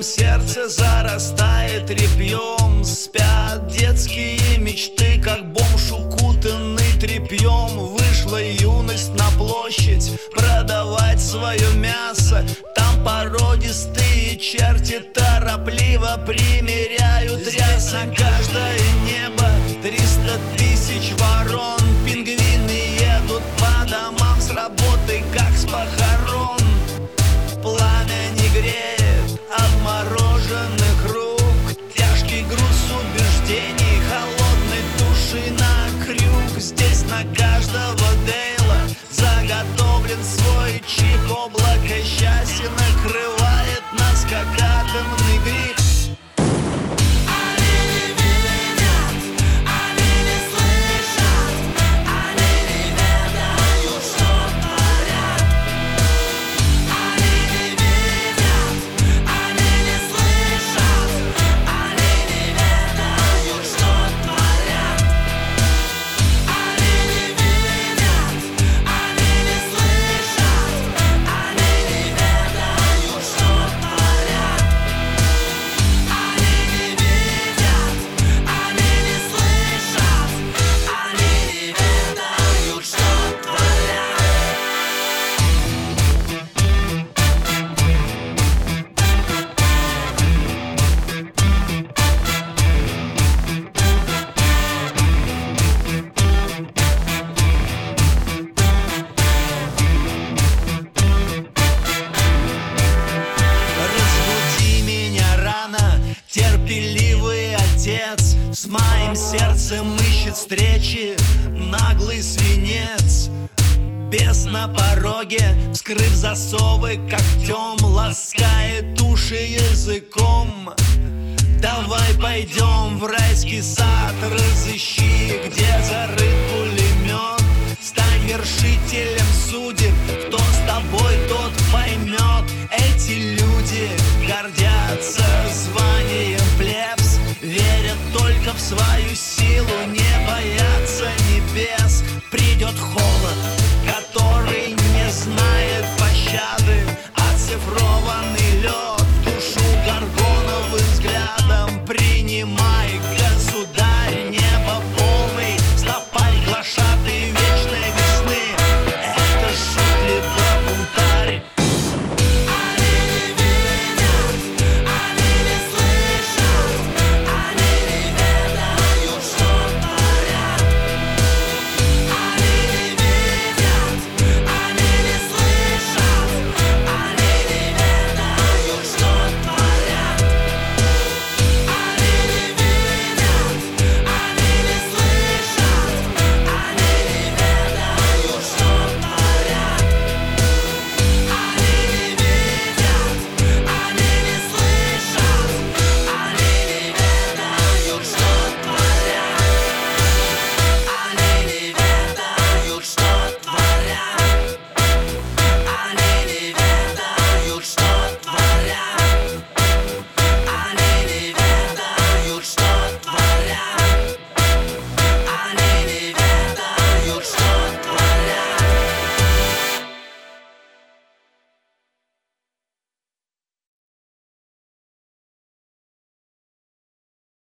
моем сердце зарастает репьем. Спят детские мечты, как бомж, укутанный тряпьем. Вышла юность на площадь продавать свое мясо. Там породистые черти торопливо примеряют рясы. На каждое небо 300 тысяч ворон. Пингвины едут по домам с работы, как с похорон. Пламя не греет обмороженных рук. Тяжкий груз убеждений, холодной души на крюк. Здесь на каждого Дейла заготовлен свой чип. Облако счастья накрывает нас, как атомный гриб. Терпеливый отец с моим сердцем ищет встречи наглый свинец. Бес на пороге, вскрыв засовы когтем, ласкает уши языком. Давай пойдем в райский сад, разыщи, где зарыт пулемет. Стань вершителем судеб, кто с тобой, тот поймет. Эти люди гордятся